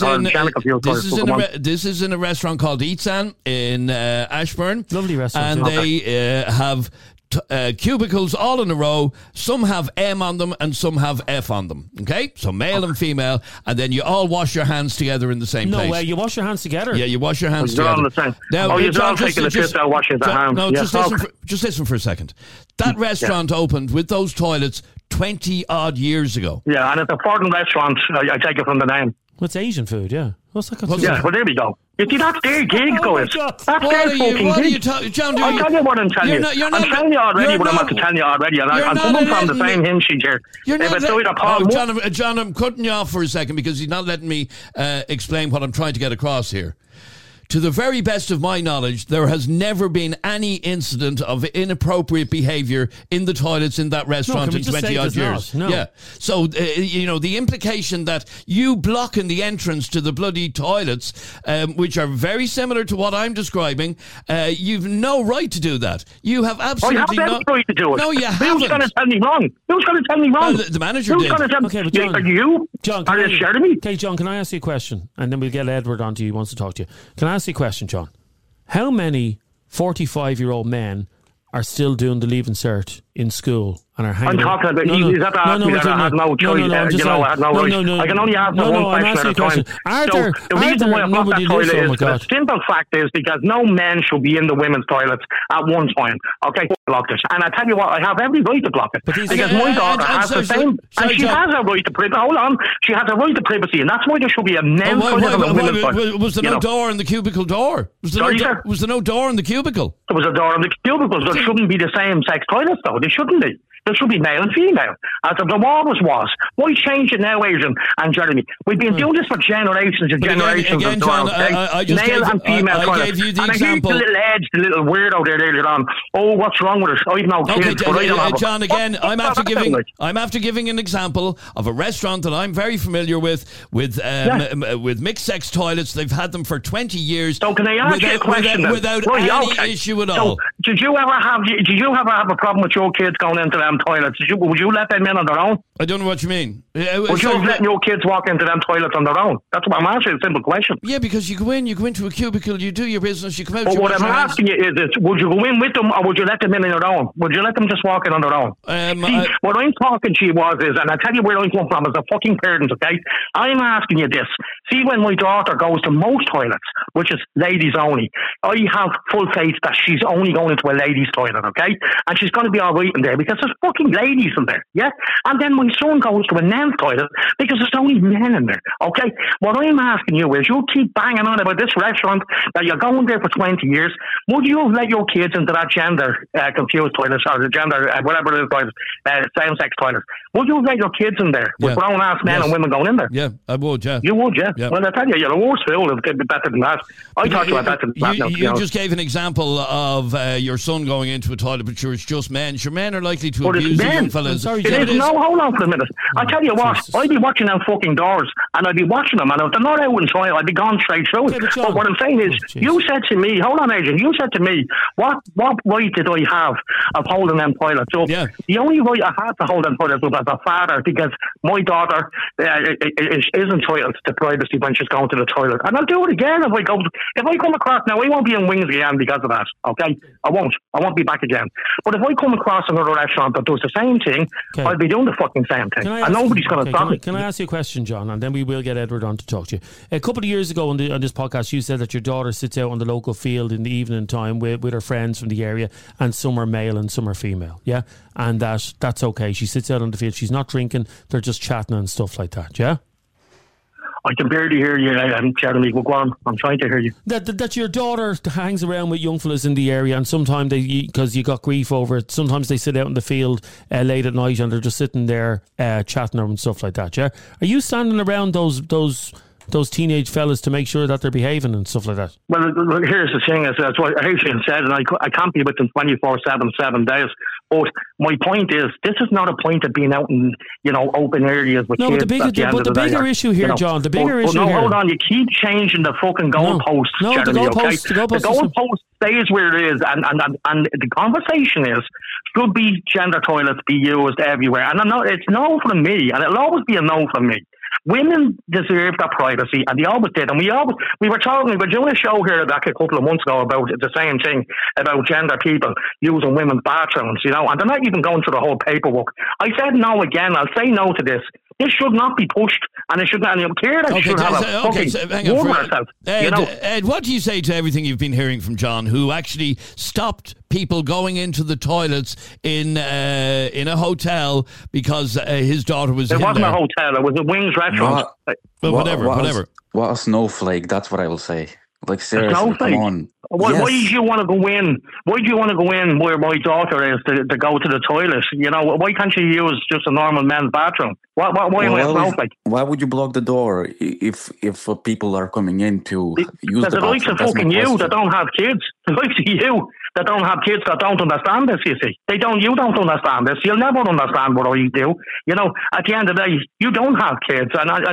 This is in a restaurant called Eatsan in Ashbourne. Lovely restaurant. And they have cubicles all in a row. Some have M on them and some have F on them. Okay, so male and female, and then you all wash your hands together in the same place. No way, you wash your hands together. Yeah, you wash your hands together. All the same. Now, you're all taking the piss out, washing their hands. No, just listen for a second. That restaurant opened with those toilets 20 odd years ago. Yeah, and it's a foreign restaurant. I take it from the name. Well, it's Asian food, yeah. What's that? Yeah, well, there we go. You see, that's their gig, guys. That's their fucking gig. John, I'll tell you what I'm telling you. I'm telling you already what I'm about to tell you already. And I'm coming from the same hymn sheet here. John, I'm cutting you off for a second because he's not letting me explain what I'm trying to get across here. To the very best of my knowledge, there has never been any incident of inappropriate behaviour in the toilets in that restaurant in 20 odd years. No. Yeah. So, the implication that you blocking the entrance to the bloody toilets, which are very similar to what I'm describing, you've no right to do that. You have absolutely no right to do it. No, you haven't. Who's going to tell me wrong? Who's going to tell me wrong? The manager Who's did. going to tell me? Okay, but John, are you? John, are you Jeremy? Okay, John, can I ask you a question? And then we'll get Edward onto you. He wants to talk to you. Can I ask you a question, John? How many 45-year-old men are still doing the Leaving Cert in school and are hanging? I'm talking about you have to ask me that I had no choice. I had no right. I can only answer one question at a time. So the reason why I blocked that toilet is the simple fact is because no men should be in the women's toilets at one time. Okay, block it. And I tell you what, I have every right to block it because my daughter has the same, and she has a right to privacy. Hold on, she has a right to privacy, and that's why there should be a men's toilet and a women's toilet. Was there no door in the cubicle door? Was there no door in the cubicle? There was a door in the cubicles. There shouldn't be the same sex toilets, though. They shouldn't be. There should be male and female, as the always was. Why change it now, Adrian and Jeremy? We've been doing this for generations and generations. Again, John, male and female toilets. Gave you the and example. I hear the little edge, the little weirdo there earlier on. Oh, what's wrong with us? I've no kids, but I don't have John, again, I'm after giving an example of a restaurant that I'm very familiar with mixed sex toilets. They've had them for 20 years. So can I ask you a question without any issue at all? So, did you ever have a problem with your kids going into them toilets? Would you let them in on their own? I don't know what you mean. Would you have let your kids walk into them toilets on their own? That's what I'm asking. A simple question. Yeah, because you go into a cubicle, you do your business, you come out. But what I'm asking you is, would you go in with them or would you let them in on their own? Would you let them just walk in on their own? What I'm talking to you is, and I tell you where I come from as a fucking parent, okay? I'm asking you this. See, when my daughter goes to most toilets, which is ladies only, I have full faith that she's only going into a ladies' toilet, okay? And she's going to be all right in there because there's fucking ladies in there, yeah? And then my son goes to a men's toilet because there's only men in there, okay? What I'm asking you is, you keep banging on about this restaurant that you're going there for 20 years. Would you have let your kids into that gender confused toilets or the gender whatever it is toilets, same-sex toilets? Would you have let your kids in there with grown-ass men and women going in there? Yeah, I would. Yeah, you would. Yeah. Well, I tell you, you're the worst fool. It'd be better than that. I thought you had better than that. You just gave an example of your son going into a toilet, but it's just men. Sure, men are likely to abuse the young fellas. No, hold on for a minute. I tell you what, I'd be watching them fucking doors, and I'd be watching them, and if they're not out in toilet, I'd be gone straight through it. But what I'm saying is, you said to me, hold on, Adrian, you said to me, what right did I have of holding them toilets? So the only right I had to hold them toilets was as a father, because my daughter is entitled to privacy when she's going to the toilet, and I'll do it again if I come across. Now I won't be in Wings again because of that. Okay, I won't be back again. But if I come across another restaurant that does the same thing, I'll be doing the fucking same thing, and nobody's going to stop me. Can I ask you a question, John, and then we will get Edward on to talk to you. A couple of years ago on this podcast, you said that your daughter sits out on the local field in the evening time with her friends from the area, and some are male and some are female, yeah? And that's okay. She sits out on the field. She's not drinking. They're just chatting and stuff like that, yeah? I can barely hear you, Jeremy. Go on. I'm trying to hear you. That your daughter hangs around with young fellas in the area, and sometimes because you got grief over it, sometimes they sit out in the field late at night and they're just sitting there chatting and stuff like that, yeah? Are you standing around those teenage fellas to make sure that they're behaving and stuff like that? Well, here's the thing, that's what Adrian said, and I can't be with them 24/7, 7 days. But my point is, this is not a point of being out in, open areas with kids. But the bigger issue here, John, the bigger issue here... hold on, you keep changing the fucking goalposts, Jeremy, okay? The goalpost stays where it is, and the conversation is, should be gender toilets be used everywhere? And it's no from me, and it'll always be a no from me. Women deserve that privacy, and they always did. And we were doing a show here back a couple of months ago about the same thing, about gender people using women's bathrooms, and they're not even going through the whole paperwork. I said no again. I'll say no to this. This should not be pushed, and it should not. Should have a fucking warm herself. Ed, what do you say to everything you've been hearing from John, who actually stopped people going into the toilets in a hotel because his daughter was? It wasn't a hotel. It was a Wings restaurant. Whatever. What a snowflake! That's what I will say. Like, seriously, come on. Why do you want to go in? Why do you want to go in where my daughter is to go to the toilet? Why can't you use just a normal men's bathroom? Why am I a snowflake? Why would you block the door if people are coming in to use the bathroom? There's the likes of fucking you that don't have kids. The likes of you that don't have kids that don't understand this, you see. You don't understand this. You'll never understand what I do. At the end of the day, you don't have kids.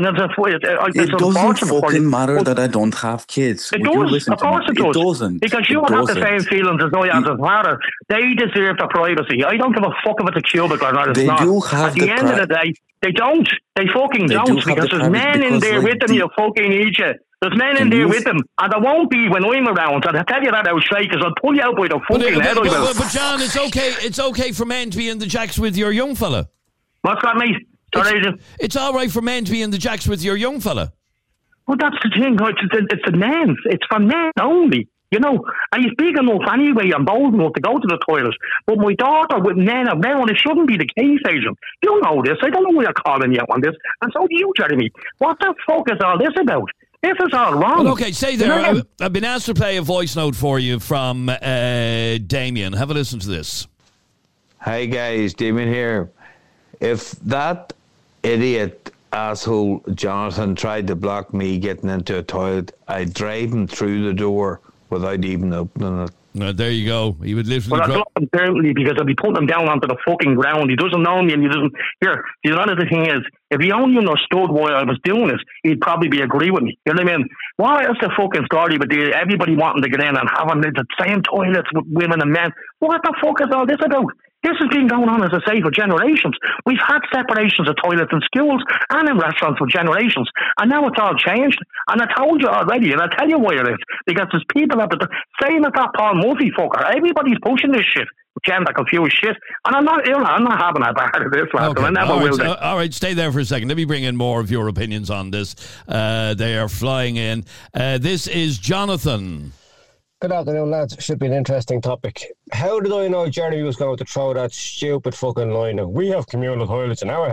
It doesn't fucking matter that I don't have kids. It does. Of course it does. It doesn't. Because you have the same feelings as I have as a father. They deserve their privacy. I don't give a fuck if it's a cubicle or not. It's not. At the end of the day, they don't. They fucking don't. Because there's men in there with them, you fucking idiot. There's men in there with them, and there won't be when I'm around. And I tell you that out straight, because I'll pull you out by the fucking head. But John, it's okay. It's okay for men to be in the jacks with your young fella. What's that, mate? It's all right for men to be in the jacks with your young fella. Well, that's the thing. It's a men. It's for men only. And he's big enough anyway and bold enough to go to the toilet. But my daughter with men around, it shouldn't be the case, Adrian. You know this. I don't know why you're calling you out on this. And so do you, Jeremy. What the fuck is all this about? This is all wrong. Well, okay, stay there. I've been asked to play a voice note for you from Damien. Have a listen to this. Hi guys, Damien here. If that idiot asshole Jonathan tried to block me getting into a toilet, I'd drive him through the door without even opening it. There you go. He would literally... Well, I apparently, because I'd be putting him down onto the fucking ground. He doesn't know me, and he doesn't... Here, the other thing is, if he only understood why I was doing this, he'd probably agree with me. You know what I mean? Why is the fucking story with everybody wanting to get in and having the same toilets with women and men? What the fuck is all this about? This has been going on, as I say, for generations. We've had separations of toilets in schools and in restaurants for generations. And now it's all changed. And I told you already, and I'll tell you why it is. Because there's people out there, same as that Paul Murphy fucker. Everybody's pushing this shit. Gender confused shit. And I'm not having a part of this, lad. Okay. I never will do. All right, stay there for a second. Let me bring in more of your opinions on this. They are flying in. This is Jonathan. Good afternoon, lads. Should be an interesting topic. How did I know Jeremy was going to throw that stupid fucking line out? We have communal toilets in our house.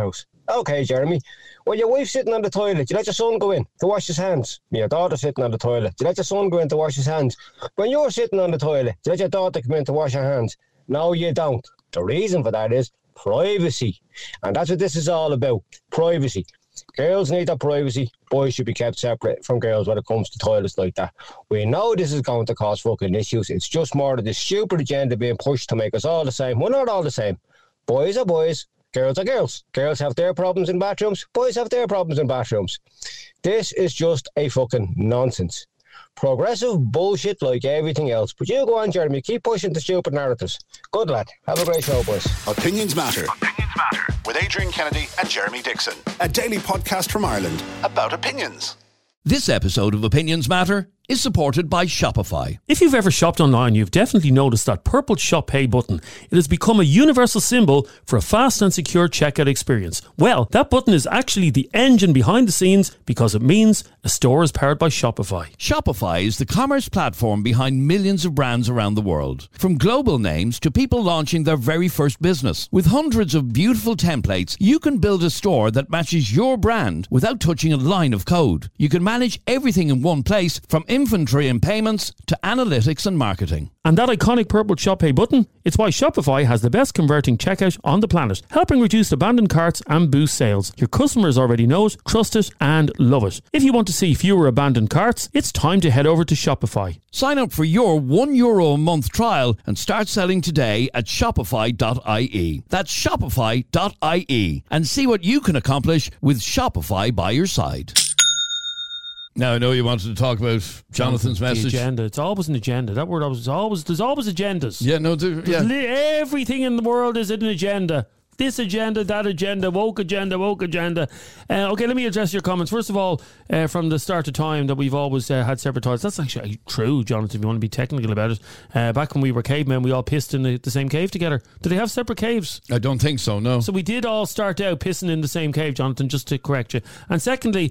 Okay, Jeremy. When your wife's sitting on the toilet, you let your son go in to wash his hands. Your daughter's sitting on the toilet, you let your son go in to wash his hands. When you're sitting on the toilet, you let your daughter come in to wash her hands. No, you don't. The reason for that is privacy. And that's what this is all about, privacy. Girls need their privacy. Boys should be kept separate from girls when it comes to toilets like that. We know this is going to cause fucking issues. It's just more of this stupid agenda being pushed to make us all the same. We're not all the same. Boys are boys. Girls are girls. Girls have their problems in bathrooms. Boys have their problems in bathrooms. This is just a fucking nonsense. Progressive bullshit like everything else. But you go on, Jeremy. Keep pushing the stupid narratives. Good lad. Have a great show, boys. Opinions Matter. With Adrian Kennedy and Jeremy Dixon. A daily podcast from Ireland about opinions. This episode of Opinions Matter is supported by Shopify. If you've ever shopped online, you've definitely noticed that purple Shop Pay button. It has become a universal symbol for a fast and secure checkout experience. Well, that button is actually the engine behind the scenes because it means a store is powered by Shopify. Shopify is the commerce platform behind millions of brands around the world. From global names to people launching their very first business. With hundreds of beautiful templates, you can build a store that matches your brand without touching a line of code. You can manage everything in one place, from inventory and payments to analytics and marketing. And that iconic purple Shop Pay button, it's why Shopify has the best converting checkout on the planet, helping reduce abandoned carts and boost sales. Your customers already know it, trust it and love it. If you want to see fewer abandoned carts, it's time to head over to Shopify. Sign up for your €1 a month trial and start selling today at shopify.ie. That's shopify.ie, and see what you can accomplish with Shopify by your side. Now, I know you wanted to talk about Jonathan's message. The agenda. It's always an agenda. That word there's always agendas. Yeah, no, everything in the world is an agenda. This agenda, that agenda, woke agenda. Okay, let me address your comments. First of all, from the start of time that we've always had separate toilets. That's actually true, Jonathan, if you want to be technical about it. Back when we were cavemen, we all pissed in the same cave together. Did they have separate caves? I don't think so, no. So we did all start out pissing in the same cave, Jonathan, just to correct you. And secondly,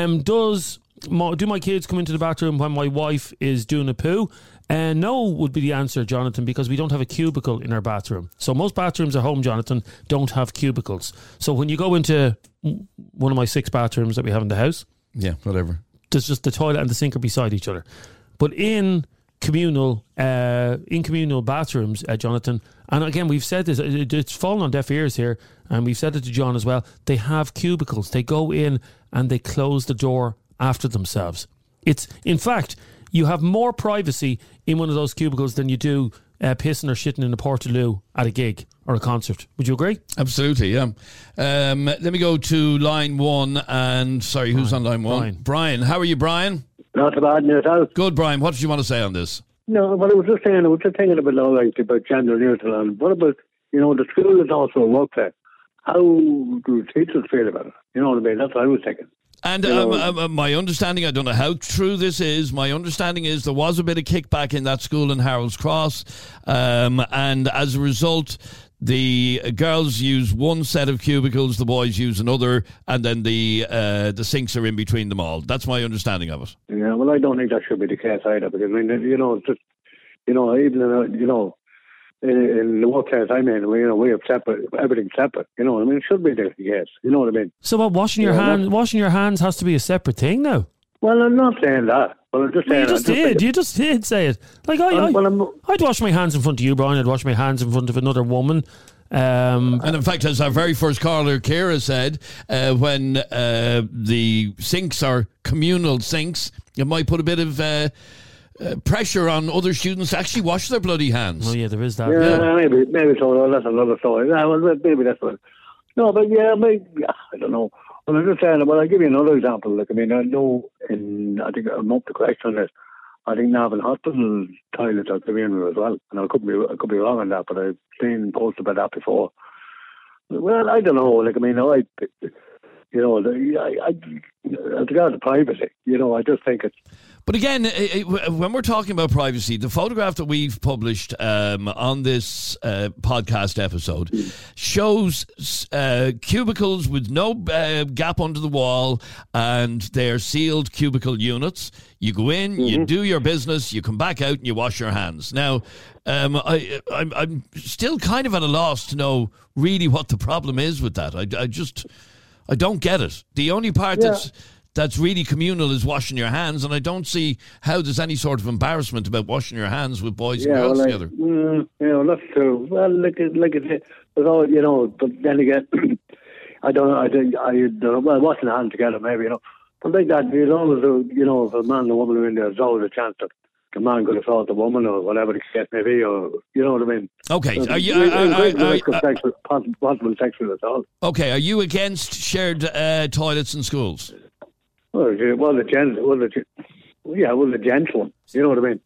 do my kids come into the bathroom when my wife is doing a poo? No would be the answer, Jonathan, because we don't have a cubicle in our bathroom. So most bathrooms at home, Jonathan, don't have cubicles. So when you go into one of my 6 bathrooms that we have in the house, yeah, whatever, there's just the toilet and the sink are beside each other. But in communal bathrooms, Jonathan, and again, we've said this, it's fallen on deaf ears here, and we've said it to John as well, they have cubicles. They go in and they close the door after themselves. It's, in fact, you have more privacy in one of those cubicles than you do pissing or shitting in a Portaloo at a gig or a concert. Would you agree? Absolutely, yeah. Let me go to line 1 and, sorry, who's on line 1? Brian. How are you, Brian? Not so bad in yourself. Good, Brian. What did you want to say on this? No, but I was just thinking about gender neutral, and what about, the school is also a workplace. How do teachers feel about it? You know what I mean? That's what I was thinking. And my understanding, I don't know how true this is, my understanding is there was a bit of kickback in that school in Harold's Cross, and as a result, the girls use one set of cubicles, the boys use another, and then the sinks are in between them all. That's my understanding of it. Yeah, well, I don't think that should be the case either, because, it's just, even, in the workplace I'm in, we have separate, everything separate. It should be the case. You know what I mean? So what, washing your hands has to be a separate thing now? Well, I'm not saying that. Well, I'm just saying You just did say it. Like I'd wash my hands in front of you, Brian. I'd wash my hands in front of another woman. And in fact, as our very first caller, Ciara, said, when the sinks are communal sinks, you might put a bit of pressure on other students to actually wash their bloody hands. Oh yeah, there is that. Yeah. Maybe so. Well, that's another story. Yeah, well, maybe that's what. No, but I don't know. Well, I'm just saying. Well, I'll give you another example. I know I think I'm up to question on this. I think Navan Hospital toilets are communal as well, and I could be wrong on that, but I've seen posts about that before. Well, I don't know. As regards to privacy, I just think it's. But again, when we're talking about privacy, the photograph that we've published on this podcast episode shows cubicles with no gap under the wall, and they're sealed cubicle units. You go in, you do your business, you come back out and you wash your hands. Now, I'm still kind of at a loss to know really what the problem is with that. I don't get it. The only part that's really communal is washing your hands, and I don't see how there's any sort of embarrassment about washing your hands with boys and girls together. That's true. Well, like I said, but then again, I don't know, well, washing the hands together, maybe, But like that, there's always, if a man and a woman are in there, there's always a chance that the man could assault the woman or whatever the case may be, or you know what I mean. Okay, possible sexual assault. Okay, are you against shared toilets in schools? Well, the gentle. You know what I mean?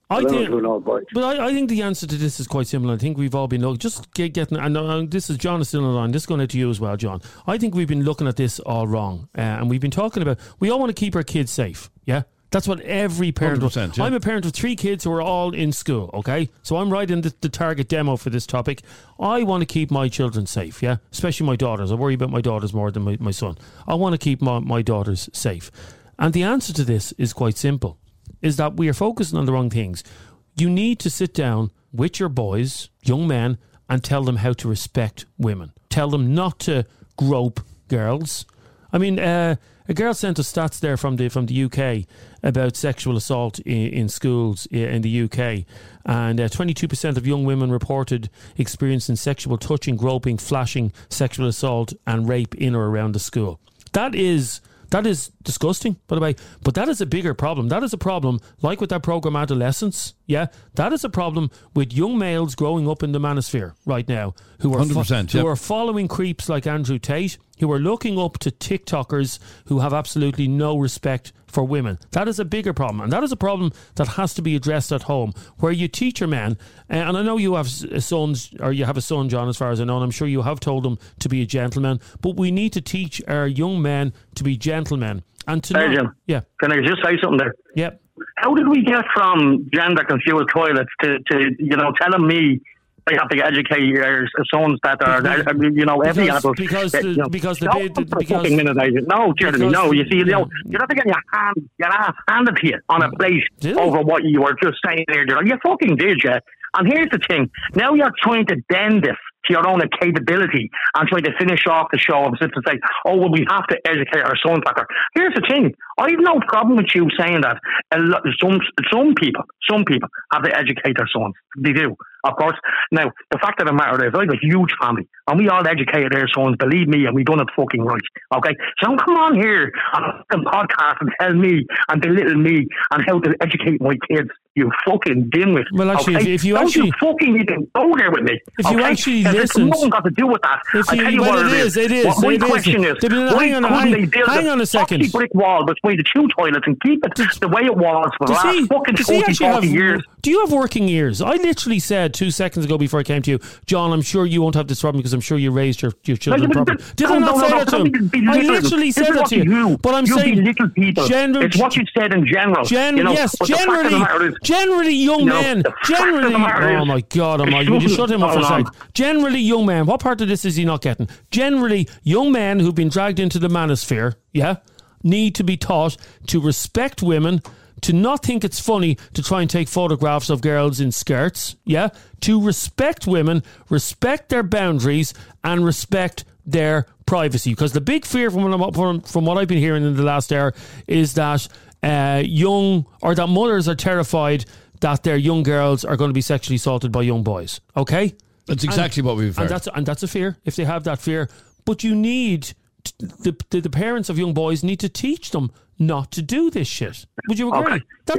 I think the answer to this is quite simple. I think we've all been looking, just getting, and this is John is still on the line. This is going out to you as well, John. I think we've been looking at this all wrong, and we've been talking about we all want to keep our kids safe. Yeah. That's what every parent wants. Yeah. I'm a parent of 3 kids who are all in school, okay? So I'm right in the target demo for this topic. I want to keep my children safe, yeah? Especially my daughters. I worry about my daughters more than my son. I want to keep my daughters safe. And the answer to this is quite simple, is that we are focusing on the wrong things. You need to sit down with your boys, young men, and tell them how to respect women. Tell them not to grope girls. I mean, a girl sent us stats there from the UK about sexual assault in schools in the UK, and 22% of young women reported experiencing sexual touching, groping, flashing, sexual assault and rape in or around the school. That is disgusting, by the way, but that is a bigger problem. That is a problem, like with that program Adolescence, yeah, that is a problem with young males growing up in the manosphere right now who are 100%, who are following creeps like Andrew Tate, who are looking up to TikTokers who have absolutely no respect for women. That is a bigger problem, and that is a problem that has to be addressed at home, where you teach your men, and I know you have sons, or you have a son, John, as far as I know, and I'm sure you have told them to be a gentleman, but we need to teach our young men to be gentlemen. And to Jim, yeah. Can I just say something there? Yep. How did we get from gender-confused toilets to telling me I have to educate our sons that are, every adult. Because fucking minute, no, Jeremy, no. You see, you're not getting your ass handed to you on a plate over what you were just saying there. You fucking did, yeah. And here's the thing. Now you're trying to bend this to your own capability and trying to finish off the show and to say, oh, well, we have to educate our sons better. Here's the thing. I have no problem with you saying that. Some people have to educate their sons. They do, of course. Now, the fact of the matter is, I have a huge family and we all educated our sons, believe me, and we done it fucking right. Okay? So don't come on here on a podcast and tell me and belittle me and how to educate my kids. You fucking dimwit. Well, actually, okay? if you don't actually... you fucking even go there with me. If you actually listen... Nothing got to do with that. I tell you what it is. What my question is, why couldn't they build a brick wall between the 2 toilets and keep it the way it was for the last fucking 40 years? Do you have working ears? I literally said 2 seconds ago before I came to you, John, I'm sure you won't have this problem because I'm sure you raised your children properly. Did I not say that to him? I literally said that to you. But I'm saying... little people. It's what you said in general. Yes, generally young men. Generally... Oh my God, will you shut him up for a second? Generally young men. What part of this is he not getting? Generally young men who've been dragged into the manosphere, yeah, need to be taught to respect women, to not think it's funny to try and take photographs of girls in skirts, yeah, to respect women, respect their boundaries and respect their privacy. Because the big fear from what I've been hearing in the last hour is that that mothers are terrified that their young girls are going to be sexually assaulted by young boys. Okay? That's exactly what we've heard. And that's a fear, if they have that fear. But you need... The parents of young boys need to teach them not to do this shit. Would you agree? Okay.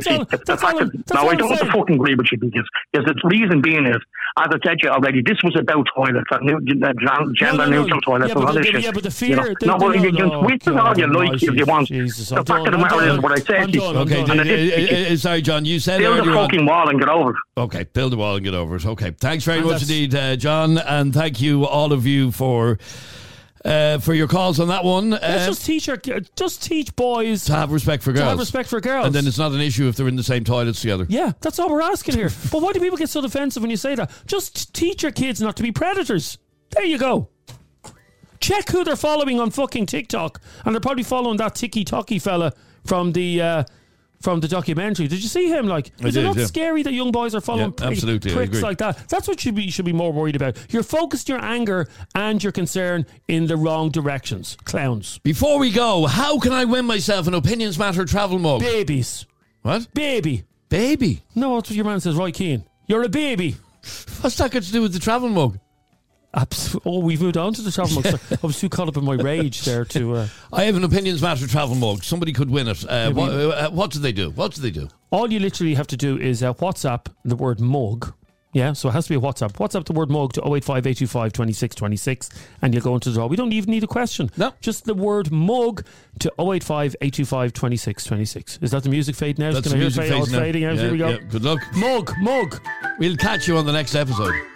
I don't fucking agree with you because the reason being is, as I said to you already, this was about toilets, gender neutral toilets, and all this shit. Yeah, but the fear... You can twist it all you like if you want. The fact of the matter is what I said to you. Okay, sorry, John, you said earlier on... Build a fucking wall and get over it. Okay, build a wall and get over it. Okay, thanks very much indeed, John, and thank you, all of you, for your calls on that one. Let's just teach boys to have respect for girls. To have respect for girls. And then it's not an issue if they're in the same toilets together. Yeah, that's all we're asking here. But why do people get so defensive when you say that? Just teach your kids not to be predators. There you go. Check who they're following on fucking TikTok. And they're probably following that Tiki-Toki fella from the from the documentary. Did you see him? Like, is it not scary that young boys are following pricks like that? That's what you should be more worried about. You're focused your anger and your concern in the wrong directions. Clowns. Before we go, how can I win myself an Opinions Matter travel mug? Babies. What? Baby. Baby? No, that's what your man says, Roy Keane. You're a baby. What's that got to do with the travel mug? Oh, we've moved on to the travel mug. I was too caught up in my rage there to... I have an Opinions Matter travel mug. Somebody could win it. What do they do? All you literally have to do is WhatsApp the word mug. Yeah, so it has to be a WhatsApp. WhatsApp the word mug to 085 825 2626 and you'll go into the draw. We don't even need a question. No. Just the word mug to 085 825 2626. Is that the music fade now? That's the music fade now. Fading out. Here we go. Yeah. Good luck. Mug. We'll catch you on the next episode.